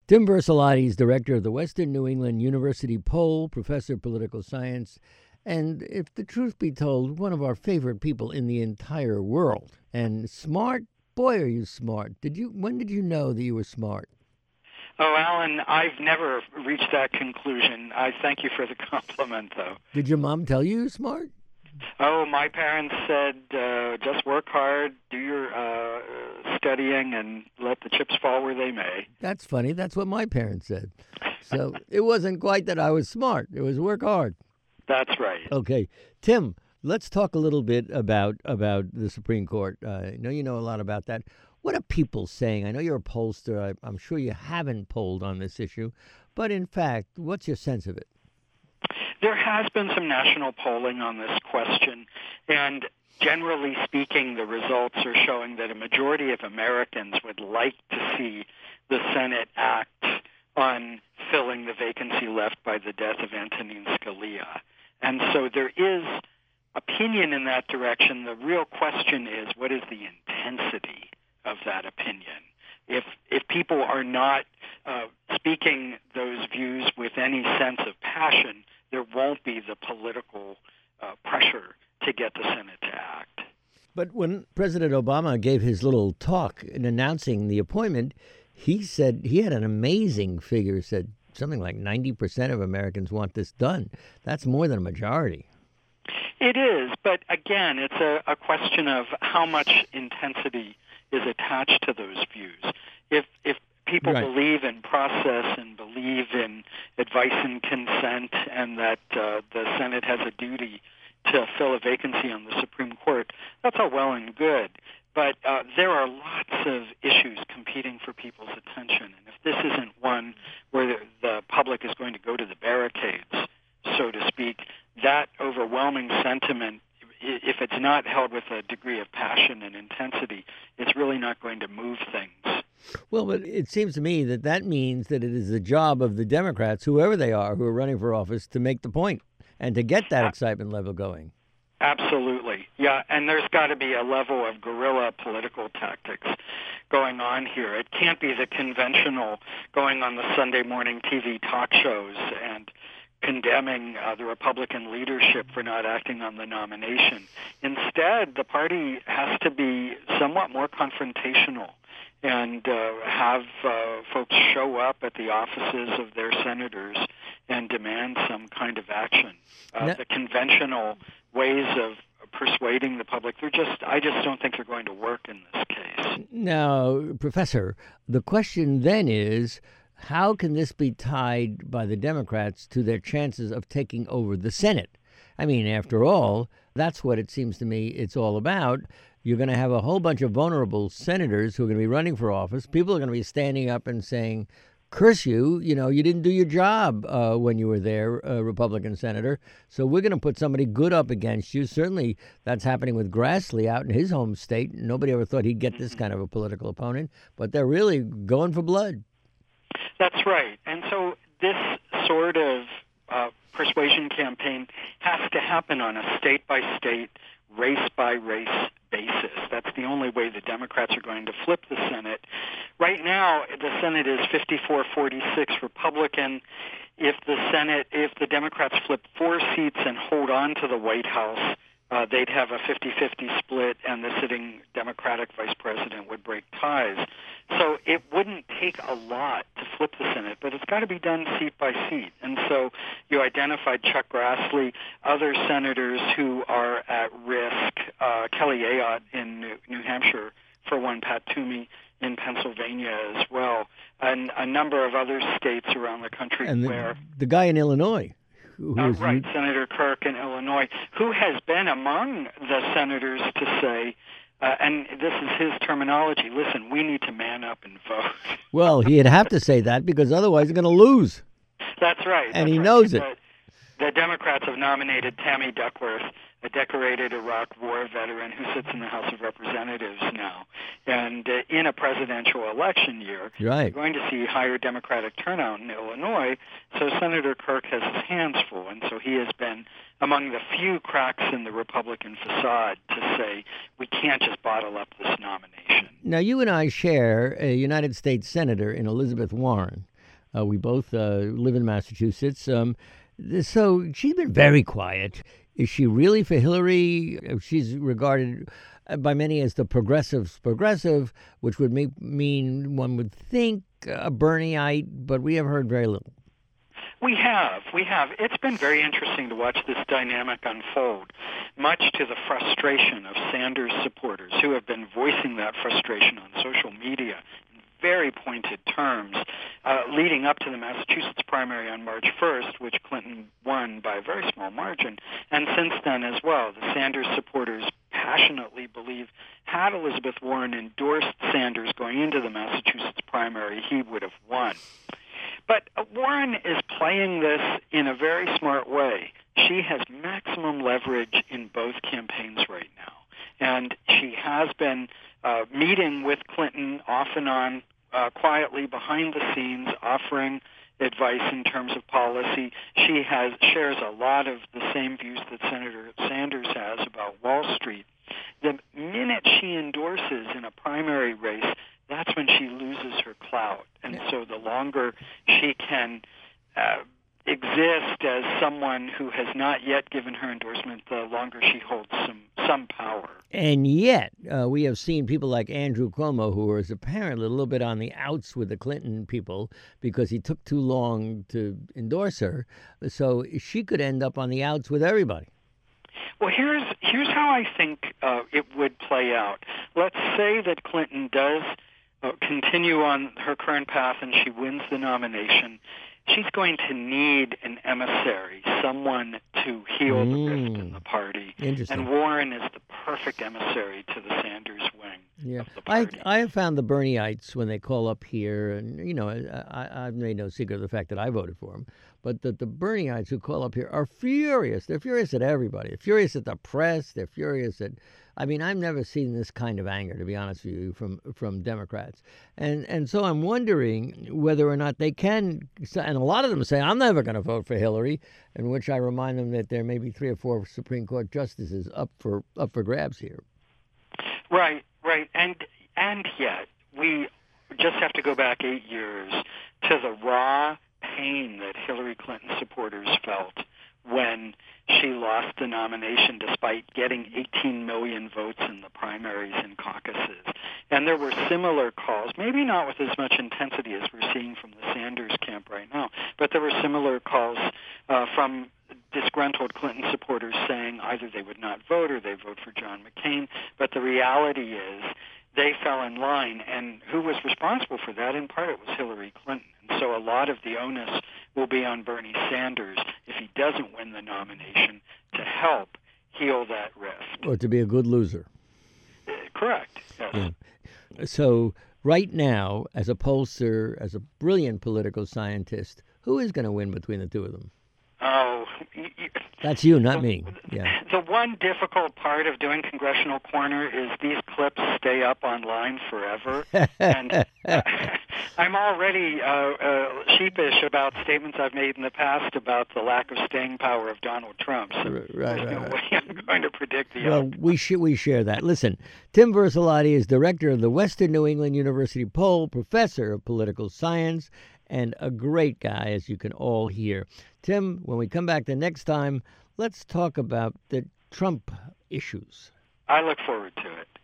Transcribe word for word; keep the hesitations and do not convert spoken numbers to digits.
Tim Versalati is director of the Western New England University Poll, professor of political science, and if the truth be told, one of our favorite people in the entire world. And smart, boy, are you smart. Did you? When did you know that you were smart? Oh, Alan, I've never reached that conclusion. I thank you for the compliment, though. Did your mom tell you you're smart? Oh, my parents said, uh, just work hard, do your uh, studying, and let the chips fall where they may. That's funny. That's what my parents said. So it wasn't quite that I was smart. It was work hard. That's right. Okay. Tim, let's talk a little bit about, about the Supreme Court. Uh, I know you know a lot about that. What are people saying? I know you're a pollster. I, I'm sure you haven't polled on this issue. But in fact, what's your sense of it? There has been some national polling on this question, and generally speaking, the results are showing that a majority of Americans would like to see the Senate act on filling the vacancy left by the death of Antonin Scalia. And so there is opinion in that direction. The real question is, what is the intensity of that opinion? If if people are not uh, speaking those views with any sense of passion, there won't be the political uh, pressure to get the Senate to act. But when President Obama gave his little talk in announcing the appointment, he said he had an amazing figure, said something like ninety percent of Americans want this done. That's more than a majority. It is, but again, it's a, a question of how much intensity is attached to those views. If if people Right. believe in process and believe in advice and consent, and that uh, the Senate has a duty to fill a vacancy on the Supreme Court, that's all well and good. But uh, there are lots of issues competing for people's attention. And if this isn't one where the, the public is going to go to the barricades, so to speak, that overwhelming sentiment, i- if it's not held with a degree of passion and intensity, it's really not going to move things. Well, but it seems to me that that means that it is the job of the Democrats, whoever they are, who are running for office, to make the point and to get that excitement level going. Absolutely. Yeah, and there's got to be a level of guerrilla political tactics going on here. It can't be the conventional going on the Sunday morning T V talk shows and condemning uh, the Republican leadership for not acting on the nomination. Instead, the party has to be somewhat more confrontational and uh, have uh, folks show up at the offices of their senators and demand some kind of action. Uh, Now- the conventional ways of persuading the public, they're just, I just don't think they're going to work in this case. Now, Professor, the question then is, how can this be tied by the Democrats to their chances of taking over the Senate? I mean, after all, that's what it seems to me it's all about. You're going to have a whole bunch of vulnerable senators who are going to be running for office. People are going to be standing up and saying, curse you, you know, you didn't do your job uh, when you were there, uh, Republican senator. So we're going to put somebody good up against you. Certainly that's happening with Grassley out in his home state. Nobody ever thought he'd get this kind of a political opponent, but they're really going for blood. That's right. And so this sort of uh, persuasion campaign has to happen on a state-by-state, race-by-race basis. That's the only way the Democrats are going to flip the Senate. Right now, the Senate is fifty-four forty-six Republican. If the Senate, if the Democrats flip four seats and hold on to the White House, uh, they'd have a fifty-fifty split, and the sitting Democratic vice president would break ties. So it wouldn't take a lot to flip the Senate, but it's got to be done seat by seat. And so you identified Chuck Grassley, other senators who are at risk, uh, Kelly Ayotte in New, New Hampshire, for one, Pat Toomey in Pennsylvania as well, and a number of other states around the country And the, where... the guy in Illinois. Who Uh, was, right, Senator Kirk in Illinois, who has been among the senators to say, uh, and this is his terminology, listen, we need to man up and vote. Well, he'd have to say that because otherwise he's going to lose. That's right. And that's he right. knows it. The, the Democrats have nominated Tammy Duckworth, a decorated Iraq War veteran who sits in the House of Representatives now. And uh, in a presidential election year, Right. you're going to see higher Democratic turnout in Illinois. So Senator Kirk has his hands full, and so he has been among the few cracks in the Republican facade to say we can't just bottle up this nomination. Now, you and I share a United States Senator in Elizabeth Warren. Uh, we both uh, live in Massachusetts. Um, th- so she's been very quiet. Is she really for Hillary? Uh, She's regarded uh, by many as the progressive's progressive, which would make, mean one would think a Bernieite, but we have heard very little. We have. We have. It's been very interesting to watch this dynamic unfold, much to the frustration of Sanders supporters who have been voicing that frustration on social media in very pointed terms, uh, leading up to the Massachusetts primary on March first, which Clinton won by a very small margin. And since then as well, the Sanders supporters passionately believe had Elizabeth Warren endorsed Sanders going into the Massachusetts primary, he would have won. But Warren is playing this in a very smart way. She has maximum leverage in both campaigns right now. And she has been uh, meeting with Clinton off and on, uh, quietly behind the scenes, offering advice in terms of policy. She has shares a lot of the same views that Senator Sanders has about Wall Street. The minute she endorses in a primary race, that's when she loses her clout. And so the longer she can uh, exist as someone who has not yet given her endorsement, the longer she holds some, some power. And yet, uh, we have seen people like Andrew Cuomo, who is apparently a little bit on the outs with the Clinton people because he took too long to endorse her. So she could end up on the outs with everybody. Well, here's here's how I think uh, it would play out. Let's say that Clinton does uh, continue on her current path and she wins the nomination. She's going to need an emissary, someone to heal mm. the rift in the party. Interesting. And Warren is the perfect emissary to the Sanders wing yeah. of the party. I, I have found the Bernieites, when they call up here, and, you know, I, I've made no secret of the fact that I voted for them, but that the Bernieites who call up here are furious. They're furious at everybody. They're furious at the press. They're furious at... I mean, I've never seen this kind of anger, to be honest with you, from from Democrats. And and so I'm wondering whether or not they can, and a lot of them say, I'm never going to vote for Hillary, in which I remind them that there may be three or four Supreme Court justices up for up for grabs here. Right, right. And, and yet, we just have to go back eight years to the raw pain that Hillary Clinton supporters felt when she lost the nomination despite getting eighteen million votes in the primaries and caucuses. And there were similar calls, maybe not with as much intensity as we're seeing from the Sanders camp right now, but there were similar calls uh, from disgruntled Clinton supporters saying either they would not vote or they vote for John McCain. But the reality is they fell in line, and who was responsible for that? In part, it was Hillary Clinton. And so a lot of the onus will be on Bernie Sanders if he doesn't win the nomination to help heal that rift. Or to be a good loser. Uh, correct. Yes. Yeah. So right now, as a pollster, as a brilliant political scientist, who is going to win between the two of them? Oh, y- y- That's you, not the, me. Yeah. The one difficult part of doing Congressional Corner is these clips stay up online forever. and uh, I'm already uh, uh, sheepish about statements I've made in the past about the lack of staying power of Donald Trump. So right, there's right, no right. way I'm going to predict the Well, outcome. we, sh- we share that. Listen, Tim Versalati is director of the Western New England University Poll, professor of political science, and a great guy, as you can all hear. Tim, when we come back the next time, let's talk about the Trump issues. I look forward to it.